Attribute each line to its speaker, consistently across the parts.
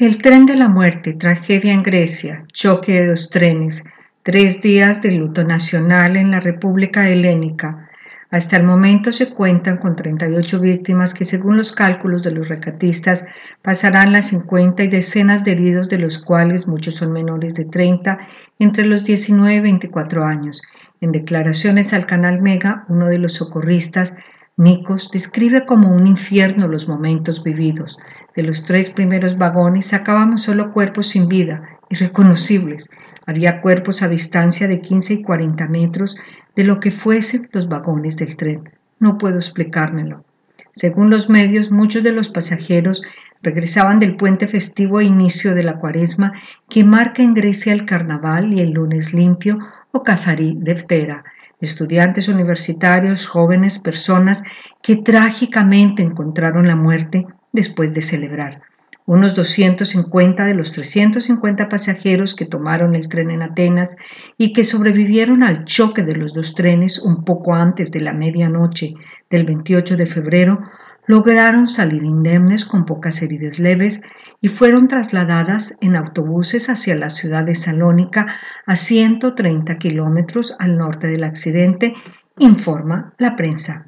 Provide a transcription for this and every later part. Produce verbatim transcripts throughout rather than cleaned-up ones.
Speaker 1: El tren de la muerte, tragedia en Grecia, choque de dos trenes, tres días de luto nacional en la República Helénica. Hasta el momento se cuentan con treinta y ocho víctimas que, según los cálculos de los rescatistas, pasarán las cincuenta y decenas de heridos, de los cuales muchos son menores de treinta, entre los diecinueve y veinticuatro años. En declaraciones al canal Mega, uno de los socorristas, Nikos, describe como un infierno los momentos vividos. De los tres primeros vagones sacábamos solo cuerpos sin vida, irreconocibles. Había cuerpos a distancia de quince y cuarenta metros de lo que fuesen los vagones del tren. No puedo explicármelo. Según los medios, muchos de los pasajeros regresaban del puente festivo a inicio de la cuaresma, que marca en Grecia el carnaval y el lunes limpio o Kazarí Deftera. Estudiantes universitarios, jóvenes, personas que trágicamente encontraron la muerte después de celebrar. Unos doscientos cincuenta de los trescientos cincuenta pasajeros que tomaron el tren en Atenas y que sobrevivieron al choque de los dos trenes un poco antes de la medianoche del veintiocho de febrero, lograron salir indemnes con pocas heridas leves y fueron trasladadas en autobuses hacia la ciudad de Salónica, a ciento treinta kilómetros al norte del accidente, informa la prensa.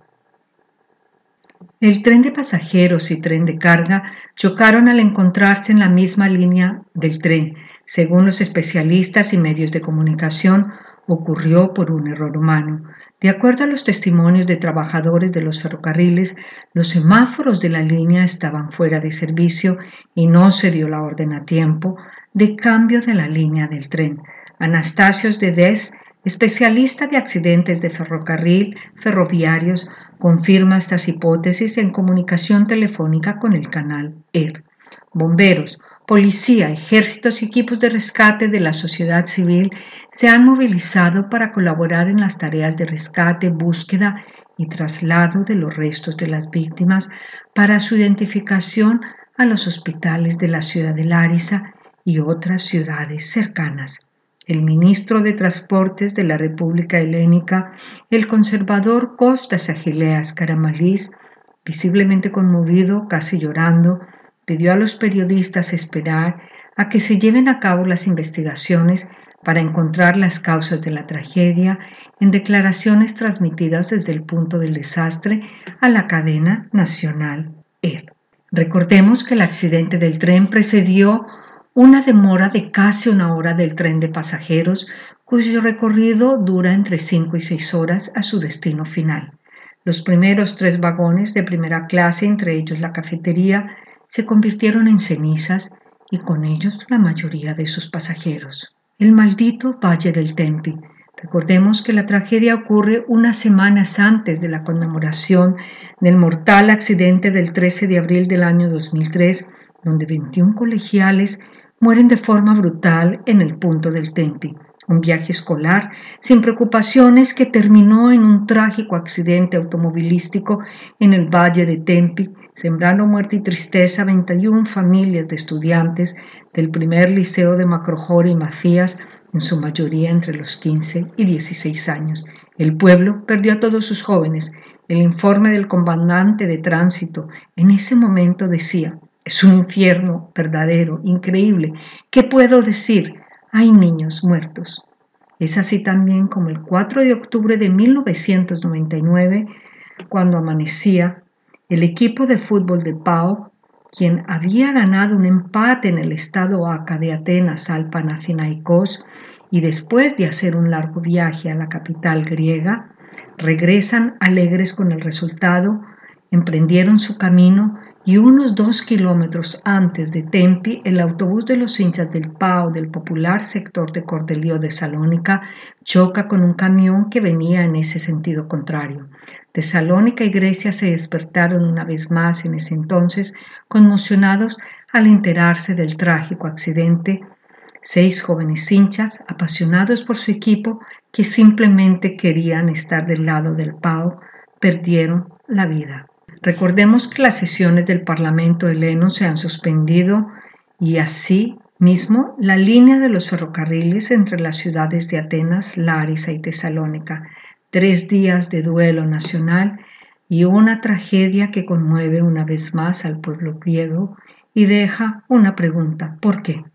Speaker 1: El tren de pasajeros y tren de carga chocaron al encontrarse en la misma línea del tren. Según los especialistas y medios de comunicación, ocurrió por un error humano. De acuerdo a los testimonios de trabajadores de los ferrocarriles, los semáforos de la línea estaban fuera de servicio y no se dio la orden a tiempo de cambio de la línea del tren. Anastasios Dedes, especialista de accidentes de ferrocarril ferroviarios, confirma estas hipótesis en comunicación telefónica con el canal E R. Bomberos, policía, ejércitos y equipos de rescate de la sociedad civil se han movilizado para colaborar en las tareas de rescate, búsqueda y traslado de los restos de las víctimas para su identificación a los hospitales de la ciudad de Larisa y otras ciudades cercanas. El ministro de Transportes de la República Helénica, el conservador Kostas Agileas Karamanlis, visiblemente conmovido, casi llorando, pidió a los periodistas esperar a que se lleven a cabo las investigaciones para encontrar las causas de la tragedia, en declaraciones transmitidas desde el punto del desastre a la cadena nacional E R. Recordemos que el accidente del tren precedió una demora de casi una hora del tren de pasajeros, cuyo recorrido dura entre cinco y seis horas a su destino final. Los primeros tres vagones de primera clase, entre ellos la cafetería, se convirtieron en cenizas y con ellos la mayoría de sus pasajeros. El maldito Valle del Tempi. Recordemos que la tragedia ocurre unas semanas antes de la conmemoración del mortal accidente del trece de abril del año dos mil tres, donde veintiún colegiales mueren de forma brutal en el punto del Tempi. Un viaje escolar sin preocupaciones que terminó en un trágico accidente automovilístico en el Valle de Tempi, sembrando muerte y tristeza a veintiuna familias de estudiantes del primer liceo de Macrojori y Macías, en su mayoría entre los quince y dieciséis años. El pueblo perdió a todos sus jóvenes. El informe del comandante de tránsito en ese momento decía: es un infierno verdadero, increíble. ¿Qué puedo decir? Hay niños muertos. Es así también como el cuatro de octubre de mil novecientos noventa y nueve, cuando amanecía, el equipo de fútbol de PAOK, quien había ganado un empate en el estado Aca de Atenas al Panathinaikos y después de hacer un largo viaje a la capital griega, regresan alegres con el resultado, emprendieron su camino y unos dos kilómetros antes de Tempi, el autobús de los hinchas del PAOK del popular sector de Cordelió de Salónica choca con un camión que venía en ese sentido contrario. De Salónica y Grecia se despertaron una vez más en ese entonces, conmocionados al enterarse del trágico accidente. Seis jóvenes hinchas, apasionados por su equipo, que simplemente querían estar del lado del PAOK, perdieron la vida. Recordemos que las sesiones del Parlamento heleno se han suspendido y así mismo la línea de los ferrocarriles entre las ciudades de Atenas, Larisa y Tesalónica. Tres días de duelo nacional y una tragedia que conmueve una vez más al pueblo griego y deja una pregunta: ¿por qué?